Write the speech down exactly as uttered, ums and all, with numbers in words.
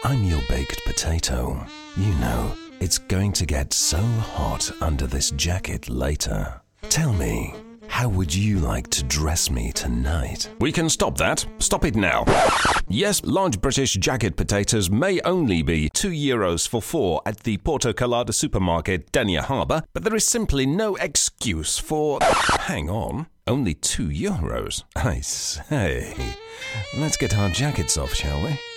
I'm your baked potato. You know, it's going to get so hot under this jacket later. Tell me, how would you like to dress me tonight? We can stop that. Stop it now. Yes, large British jacket potatoes may only be two euros for four at the Porto Calada supermarket, Dania Harbour, but there is simply no excuse for... Hang on, only two euros? I say. Let's get our jackets off, shall we?